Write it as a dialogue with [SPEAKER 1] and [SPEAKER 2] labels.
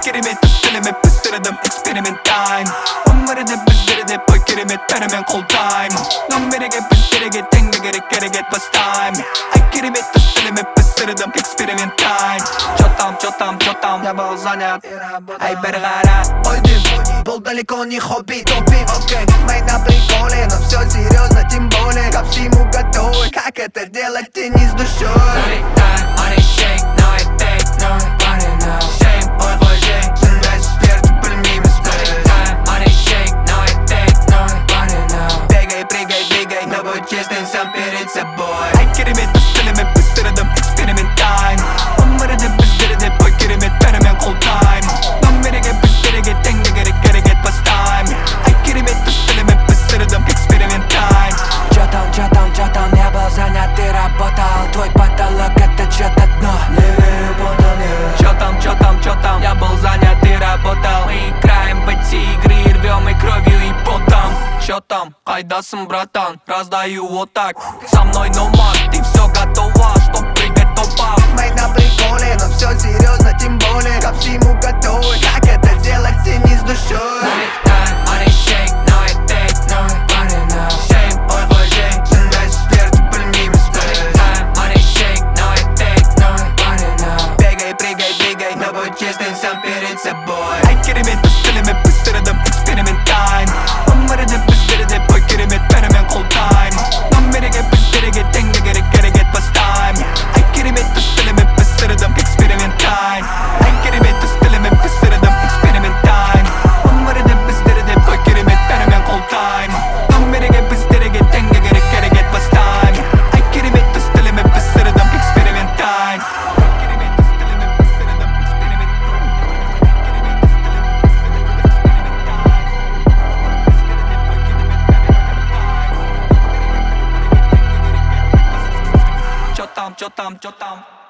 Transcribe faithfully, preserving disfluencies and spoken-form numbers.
[SPEAKER 1] керемет стиліме пістірдім эксперимент тайм. Өмірде біздерде бой кереметтері мен қолдайм. Номереге біздерге теңге керек керегет бастайм. Ай керемет стиліме пістірдім эксперимент тайм. Чотам, чотам, чотам, я был занят. Ай бір қара ойдым, бұл далеко не хобби, топи. Окей, мы на приколе, но все серьезно, тем более ко всему готовы. Как это делать и не с душой. Money shake, no I take, no money now. Shame, ой ой жень, сынбес верді білмейміз біз. Money shake, no I take, no money now. Бегай, прыгай, двигай, но будь честным сам перед собой. Ай керемет стиліме пістірдім эксперимент тайм. Өмірде біздерде бой кереметтері мен қолдайм. Номереге біздерге теңге керек керегет бастайм. Ай керемет стиліме пістірдім эксперимент тайм. Чё там, чё там, чё там, я был занят, ты работал. Твой потолок это чё-то дно. Не верю, будто не. Чё там, чё там, чё там, я был занят, ты работал. Мы играем в эти игры, рвем и кровью, и потом. Чё там, қайдасың, братан, раздаю вот так. Со мной номад, ты всё готова, чтоб прыгать топав. Мы на приколе, но всё серьезно, тем более ко всему готовы. Как это делать и не с душой. Money time, money shake, no I take, no money now. Shame, ой ой жень, сынбес верді білмейміз біз. Money shake, no I take, no money now. Бегай, прыгай, двигай, но будь честным сам перед собой. Ай керемет стиліме пістірдім эксперимент тайм. Өмірде біздерде бой кереметтері мен қолдайм. Номереге біздерге теңге керек керегет бастайм. Ай керемет стиліме пістірдім эксперимент тайм. Ай керемет стиліме пістірдім эксперимент тайм. Өмірде біздерде бой кереметтері мен қолдайм. Номереге біздерге теңге керек керегет бастайм. Ай керемет стиліме пістірдім эксперимент тайм. Чё там, чё там, чё там.